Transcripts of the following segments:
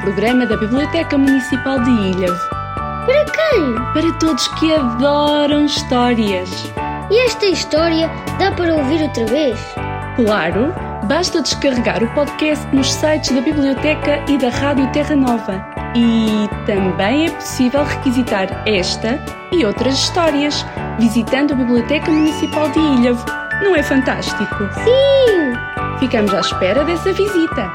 programa da Biblioteca Municipal de Ilhavo. Para quem? Para todos que adoram histórias. E esta história dá para ouvir outra vez? Claro, basta descarregar o podcast nos sites da Biblioteca e da Rádio Terra Nova. E também é possível requisitar esta e outras histórias visitando a Biblioteca Municipal de Ilhavo. Não é fantástico? Sim! Ficamos à espera dessa visita.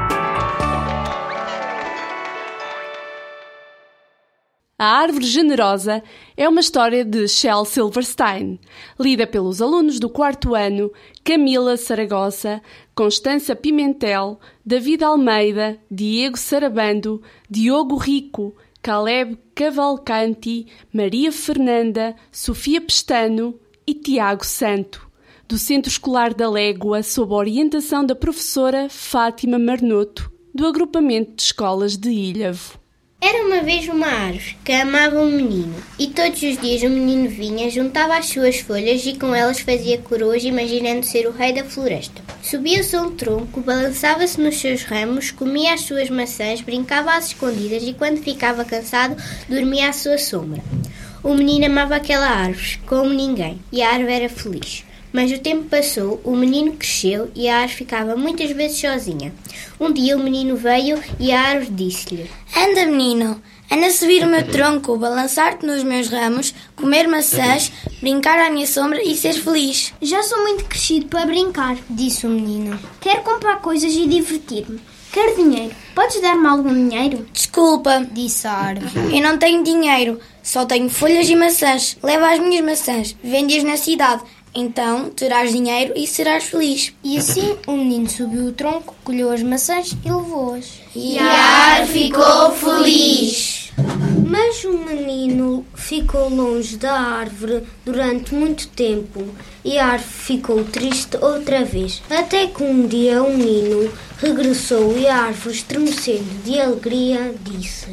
A Árvore Generosa é uma história de Shel Silverstein, lida pelos alunos do 4º ano Camila Saragossa, Constança Pimentel, David Almeida, Diego Sarabando, Diogo Rico, Caleb Cavalcanti, Maria Fernanda, Sofia Pestano e Tiago Santo, do Centro Escolar da Légua, sob a orientação da professora Fátima Marnoto, do Agrupamento de Escolas de Ilhavo. Era uma vez uma árvore que amava um menino, e todos os dias o menino vinha, juntava as suas folhas e com elas fazia coroas, imaginando ser o rei da floresta. Subia-se a um tronco, balançava-se nos seus ramos, comia as suas maçãs, brincava às escondidas e quando ficava cansado, dormia à sua sombra. O menino amava aquela árvore como ninguém, e a árvore era feliz. Mas o tempo passou, o menino cresceu e a árvore ficava muitas vezes sozinha. Um dia o menino veio e a árvore disse-lhe: Anda, menino, anda a subir o meu tronco, balançar-te nos meus ramos, comer maçãs, brincar à minha sombra e ser feliz. Já sou muito crescido para brincar, disse o menino. Quero comprar coisas e divertir-me. Quero dinheiro. Podes dar-me algum dinheiro? Desculpa, disse a árvore. Eu não tenho dinheiro, só tenho folhas e maçãs. Leva as minhas maçãs, vende-as na cidade. Então terás dinheiro e serás feliz. E assim o menino subiu o tronco, colheu as maçãs e levou-as. E a árvore ficou feliz. Mas o menino ficou longe da árvore durante muito tempo e a árvore ficou triste outra vez. Até que um dia o menino regressou e a árvore, estremecendo de alegria, disse: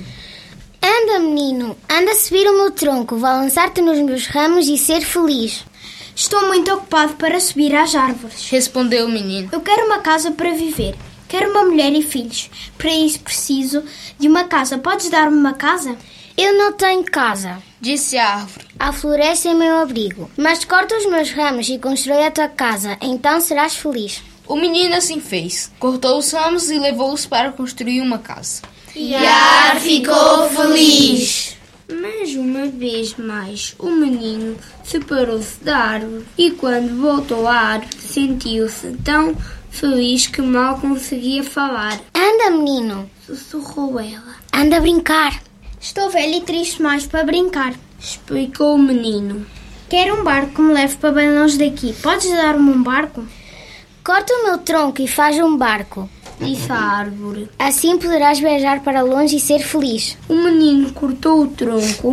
Anda, menino, anda a subir o meu tronco, balançar-te nos meus ramos e ser feliz. Estou muito ocupado para subir às árvores, respondeu o menino. Eu quero uma casa para viver. Quero uma mulher e filhos. Para isso preciso de uma casa. Podes dar-me uma casa? Eu não tenho casa, disse a árvore. A floresta é meu abrigo. Mas corta os meus ramos e constrói a tua casa. Então serás feliz. O menino assim fez. Cortou os ramos e levou-os para construir uma casa. E a árvore ficou feliz. Mas uma vez mais o menino separou-se da árvore e quando voltou à árvore sentiu-se tão feliz que mal conseguia falar. Anda, menino, sussurrou ela. Anda a brincar. Estou velho e triste mais para brincar, explicou o menino. Quero um barco que me leve para bem longe daqui. Podes dar-me um barco? Corta o meu tronco e faz um barco, disse a árvore. Assim poderás viajar para longe e ser feliz. O menino cortou o tronco,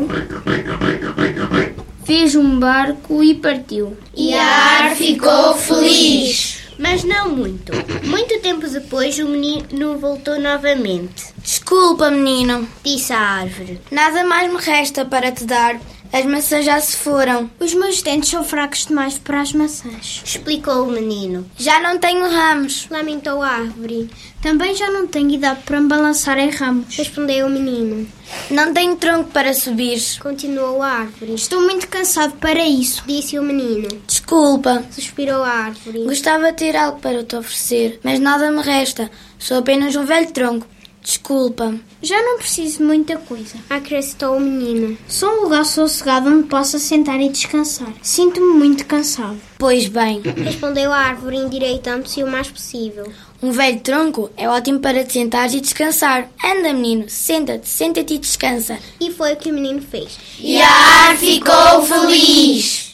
fez um barco e partiu. E a árvore ficou feliz. Mas não muito. Muito tempo depois o menino voltou novamente. Desculpa, menino, disse a árvore. Nada mais me resta para te dar. As maçãs já se foram. Os meus dentes são fracos demais para as maçãs, explicou o menino. Já não tenho ramos, lamentou a árvore. Também já não tenho idade para me balançar em ramos, respondeu o menino. Não tenho tronco para subir, continuou a árvore. Estou muito cansado para isso, disse o menino. Desculpa, suspirou a árvore. Gostava de ter algo para te oferecer, mas nada me resta. Sou apenas um velho tronco. Desculpa. Já não preciso de muita coisa, acrescentou o menino. Só um lugar sossegado onde possa sentar e descansar. Sinto-me muito cansado. Pois bem, respondeu a árvore endireitando-se o mais possível. Um velho tronco é ótimo para te sentares e descansar. Anda, menino, senta-te e descansa. E foi o que o menino fez. E a árvore ficou feliz.